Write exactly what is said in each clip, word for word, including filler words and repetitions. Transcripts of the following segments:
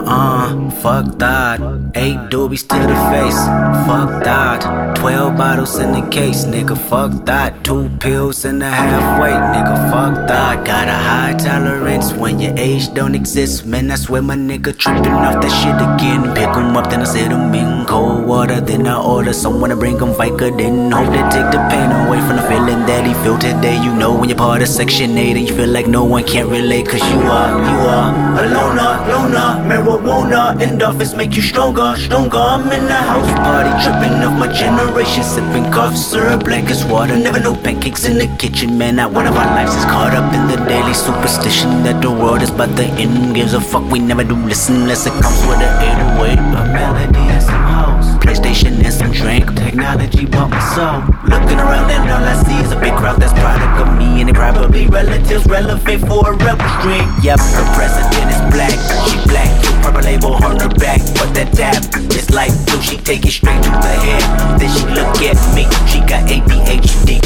Uh, fuck that. Eight doobies to the face. Fuck that. Twelve bottles in the case, nigga. Fuck that. Two pills and a half weight, nigga. Fuck that. Got a high tolerance when your age don't exist. Man, I swear my nigga tripping off that shit again. Pick 'em up, then I set 'em in cold water. Then I order someone to bring 'em Vicodin. Hope they take the pain away from the feeling that he feel today. You know when you're part of Section eight and you feel like no one can relate. Cause you are, you are a loner, loner. Marijuana in the office make you stronger, stronger. I'm in the house party tripping off my generation. Sipping cough syrup like it's water. Never no pancakes in the kitchen, man. Not one of our lives is caught up in the daily superstition that the world is about the end. Gives a fuck, we never do listen unless it comes with an eight oh eight. A melody and some hoes, PlayStation and some drink. Technology bought my soul. Looking around and all I see is a big crowd that's product of me. And they probably relatives relevant for a rebel stream. Yep, her president is black, she black. Purple label on her back, but that tap is like blue. She take it straight to the head, then she look at me. She got A D H D.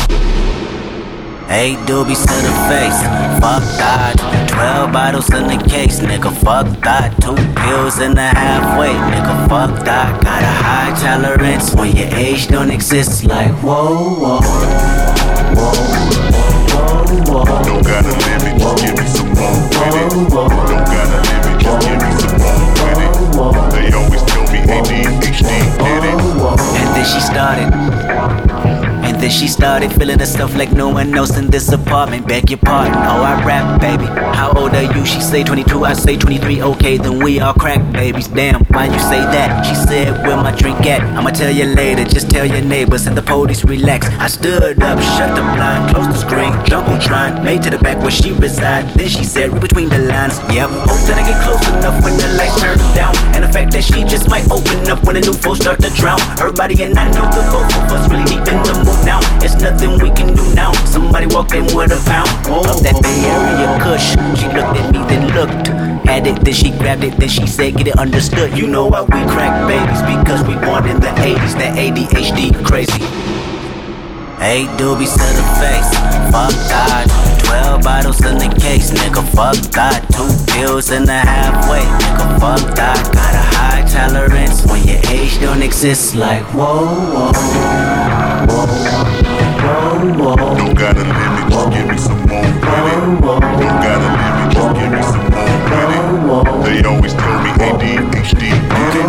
Eight doobies to the face, fuck that. Twelve bottles in the case, nigga, fuck that. Two pills and a half weight, nigga, fuck that. Got a high tolerance when your age don't exist. Like whoa, whoa, whoa, whoa, whoa. Don't got a limit, just give me some more with it. Don't got a limit, just give me some more with it. They always tell me A D H D did it. And then she started. And then she started feeling the stuff like no one else in this apartment. Beg your pardon, oh I rap, baby. How old are you? She say twenty-two, I say twenty-three. Okay, then we all crack babies. Damn, why you say that? She said, where my drink at? I'ma tell you later, just tell your neighbors and the police relax. I stood up, shut the blind, closed the screen, Jumbotron, made to the back where she reside. Then she said, read between the lines. Yep, hope that I get close enough when the lights turn down. And the fact that she just might open up when the new folks start to drown. Her body and I know the both of us really deep in the mood now. It's nothing we can do now. Somebody walked in with a pound of that Bay Area Kush. She looked at me, then looked at it, then she grabbed it, then she said, get it understood. You know why we crack babies, because we born in the eighties. That A D H D crazy. Eight doobies to the face, fuck that. Twelve bottles in the case, nigga, fuck that. Two pills and a half weight, nigga, fuck that. Got a high tolerance when your age don't exist. Like whoa, whoa, whoa, whoa, whoa. Don't got a limit, just give me some more with it. Don't got a limit, just give me some more with it. They always tell me A D H D did it.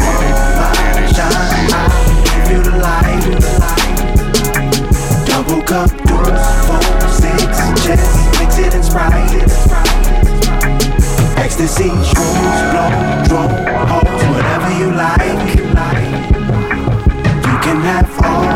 Feel the light, double cup, deuce, four, six, just mix it and Sprite. Ecstasy, shrooms, blow, drone, hoes, whatever you like. You can have all